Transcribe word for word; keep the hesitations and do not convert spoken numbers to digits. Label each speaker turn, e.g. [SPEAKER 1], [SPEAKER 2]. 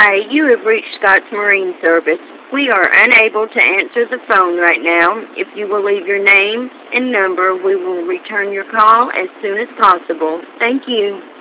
[SPEAKER 1] Hi, you have reached Scott's Marine Service. We are unable to answer the phone right now. If you will leave your name and number, we will return your call as soon as possible. Thank you.